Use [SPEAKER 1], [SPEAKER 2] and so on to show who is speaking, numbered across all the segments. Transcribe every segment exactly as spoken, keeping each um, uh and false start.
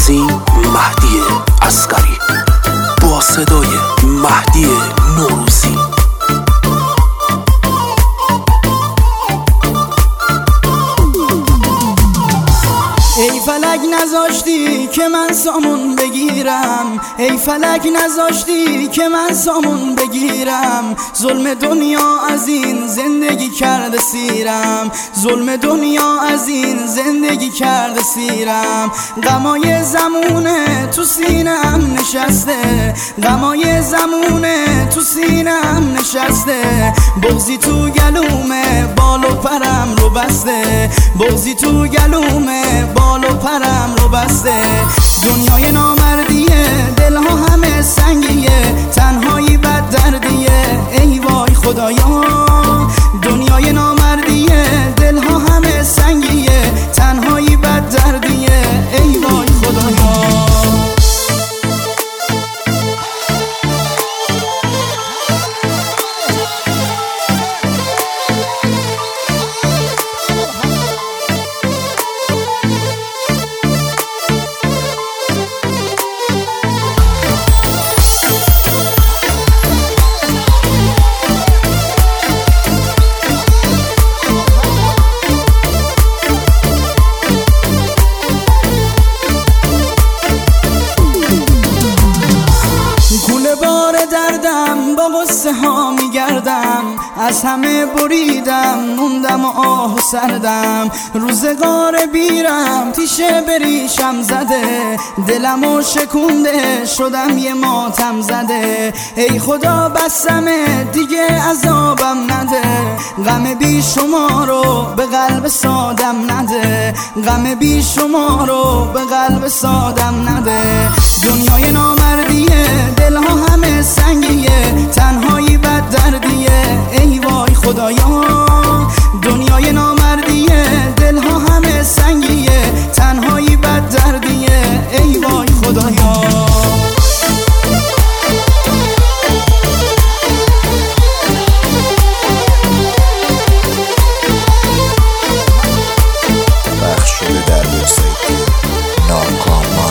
[SPEAKER 1] نوروزی مهدی عسکری با صدای مهدی نوروزی.
[SPEAKER 2] ای فلک نذاشتی که من سامون بگیرم، ای فلک نذاشتی که من سامون بگیرم. ظلم دنیا از این زندگی کرده سیرم، ظلم دنیا از این زندگی کرده سیرم. غمای زمونه تو سینم نشسته، غمای زمونه تو سینم نشسته. بغضی تو گلومه بال و پرم رو بسته، بغضی تو گلومه بال و پرم رو بسته. دنیای نامردیه، دلها همه سنگیه، تنهایی بد دردیه. ای وای خدایا، دنیای نامردیه، دلها همه سنگیه، تنهایی بد دردیه. ای وای خدایا. دردم با غصه ها میگردم، از همه بریدم موندم و آه و سردم. روزگار بیرم تیشه بریشم زده، دلم و شکونده شدم یه ماتم زده. ای خدا بسمه دیگه عذابم نده، غم بی شما رو به قلب سادم نده، غم بی شما رو به قلب سادم نده. دنیای نامردیه، دلها همه سنگیه، تنهایی بد دردیه. ای وای خدایا، دنیای نامردیه، دلها همه سنگیه، تنهایی بد دردیه. ای وای خدایا.
[SPEAKER 3] بخش شده در موسیقی ناکامان.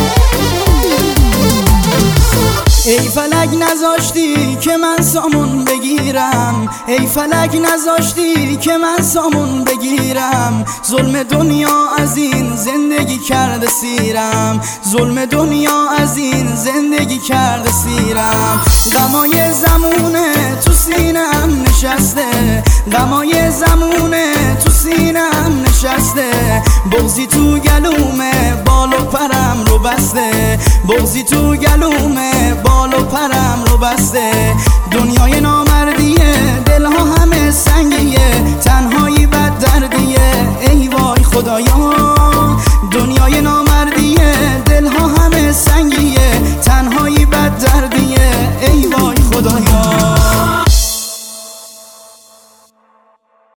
[SPEAKER 2] ای فلک نذاشتی که من سامون بگیرم، ای فلک نذاشتی که من سامون بگیرم. ظلم دنیا از این زندگی کرده سیرم، ظلم دنیا از این زندگی کرده سیرم. غمای زمونه تو سینم نشسته، غمای زمونه تو سینم نشسته. بغضی تو گلومه بال و پرم رو بسته، بغضی تو گلومه بال و پرم رو بسته. دنیای نامردیه، دلها همه سنگیه،